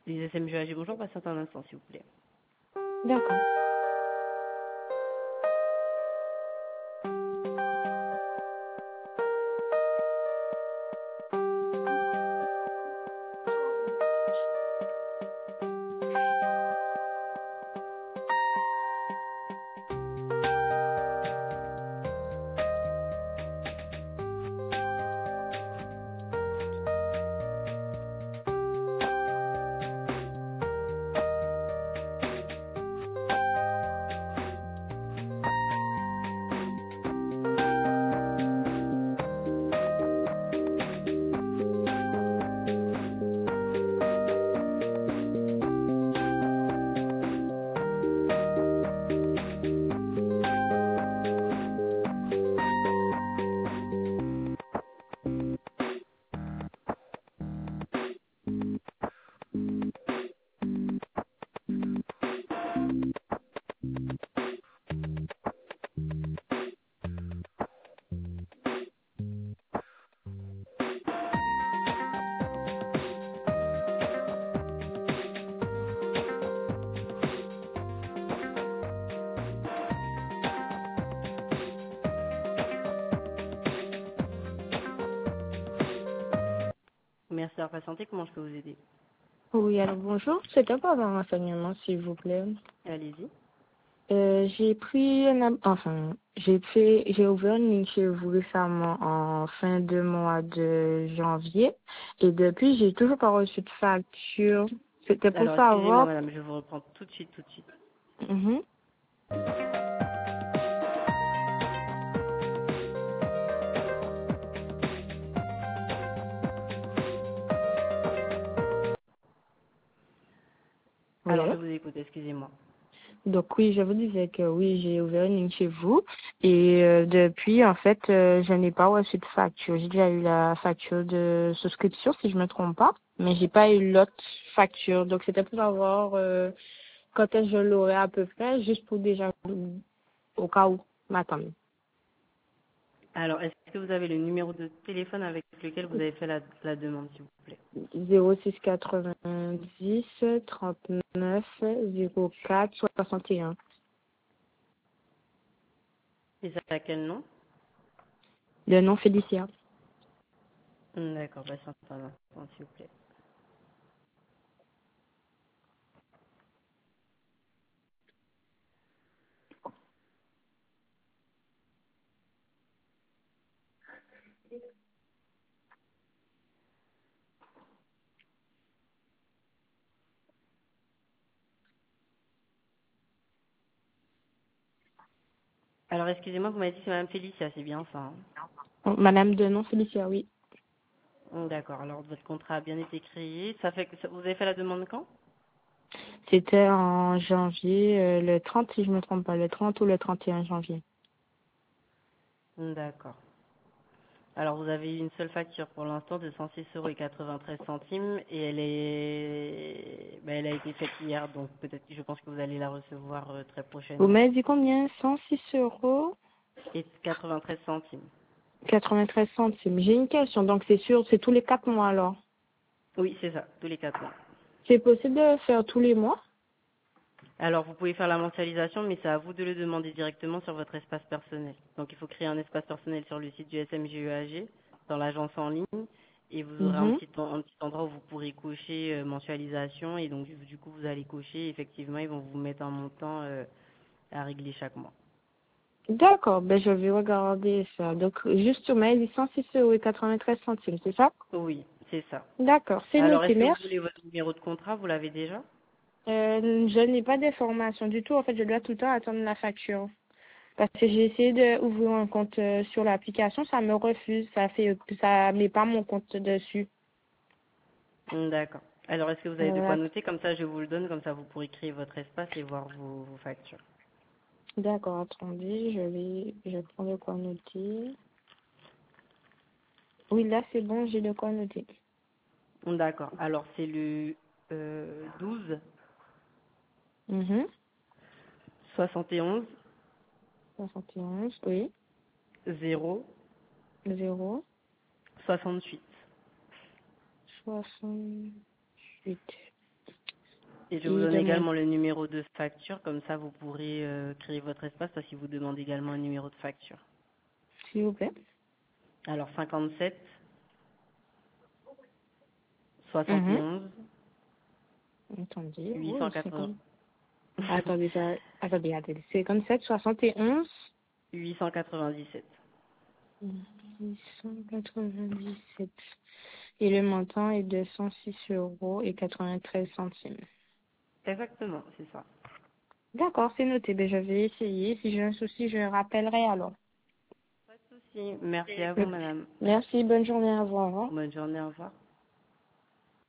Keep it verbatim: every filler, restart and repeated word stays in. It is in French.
Les S M G A G, bonjour, patiente un instant, s'il vous plaît. D'accord. Merci d'avoir patienté, comment je peux vous aider? Oui, alors bonjour. C'était pour avoir un renseignement, s'il vous plaît. Allez-y. Euh, j'ai pris un, ab- enfin, j'ai fait, j'ai ouvert une ligne chez vous récemment en fin de mois de janvier et depuis, j'ai toujours pas reçu de facture. C'était pour Alors, excusez-moi, savoir. madame, je vous reprends tout de suite, tout de suite. Mhm. Oui, Alors, allô? je vous écoute, excusez-moi. Donc oui, je vous disais que oui, j'ai ouvert une ligne chez vous et euh, depuis, en fait, euh, je n'ai pas reçu de facture. J'ai déjà eu la facture de souscription, si je me trompe pas, mais j'ai pas eu l'autre facture. Donc c'était pour savoir euh, quand est-ce que je l'aurai à peu près, juste pour déjà, au cas où, m'attendre. Alors, est-ce que vous avez le numéro de téléphone avec lequel vous avez fait la, la demande, s'il vous plaît? zéro six quatre-vingt-dix trente-neuf zéro quatre soixante et un. Et ça à quel nom? Le nom Félicia. Hmm, D'accord, patiente un instant, s'il vous plaît. Alors, excusez-moi, vous m'avez dit que c'est Madame Félicia, c'est bien ça, hein? Madame de nom Félicia, oui. Hmm, D'accord, alors votre contrat a bien été créé. Ça fait que ça- vous avez fait la demande quand? C'était en janvier, euh, le trente, si je me trompe pas, le trente ou le trente et un janvier. Hmm, D'accord. Alors, vous avez eu une seule facture pour l'instant de cent six euros et quatre-vingt-treize centimes et elle est, ben, elle a été faite hier, donc peut-être que je pense que vous allez la recevoir euh, très Vous prochainement. m'avez dit combien? cent six euros, Et quatre-vingt-treize centimes. quatre-vingt-treize centimes. J'ai une question, donc c'est sûr, c'est tous les quatre mois alors. Oui, c'est ça, tous les quatre mois. C'est possible de le faire tous les mois? Alors, vous pouvez faire la mensualisation, mais c'est à vous de le demander directement sur votre espace personnel. Donc, il faut créer un espace personnel sur le site du S M G E A G, dans l'agence en ligne, et vous aurez un Mhm. petit, en- un petit endroit où vous pourrez cocher euh, mensualisation, et donc, du du coup, vous allez cocher, effectivement, ils vont vous mettre un montant euh, à régler chaque mois. D'accord, ben je vais regarder ça. Donc justement, il dit cent six euros et quatre-vingt-treize centimes, c'est ça? Oui, c'est ça. D'accord, c'est Alors, noté, est-ce que vous merci. voulez votre numéro de contrat? Vous l'avez déjà? Euh, je n'ai pas d'informations du tout. En fait, je dois tout le temps attendre la facture. Parce que j'ai essayé d'ouvrir un compte euh, sur l'application, ça me refuse, ça fait, ça met pas mon compte dessus. Hmm, D'accord. Alors, est-ce que vous avez de quoi Euh, noter? Comme ça, je vous le donne, comme ça, vous pourrez créer votre espace et voir vos, vos factures. D'accord, attendez, je vais, je prends de quoi noter. Oui, là c'est bon, j'ai de quoi noter. Hmm, D'accord. Alors, c'est le euh, douze Mhm. soixante et onze soixante et onze, oui, zéro zéro, soixante-huit. soixante-huit. Et je vous Et donne de mon... également le numéro de facture, comme ça vous pourrez euh, créer votre espace parce qu'il vous demande également un numéro de facture. S'il vous plaît. Alors cinquante-sept, soixante et Mhm. onze, Attendez, huit oh, cent quatre-vingts. cinquante... Attendez, ça... attendez, attendez. cinquante-sept, soixante et onze. huit cent quatre-vingt-dix-sept. huit cent quatre-vingt-dix-sept. Et le montant est de cent six euros et quatre-vingt-treize centimes. Exactement, c'est ça. D'accord, c'est noté. Ben, je vais essayer. Si j'ai un souci, je rappellerai alors. Pas de souci. Merci à vous, madame. Merci, bonne journée à vous. Au revoir. Bonne journée, au revoir.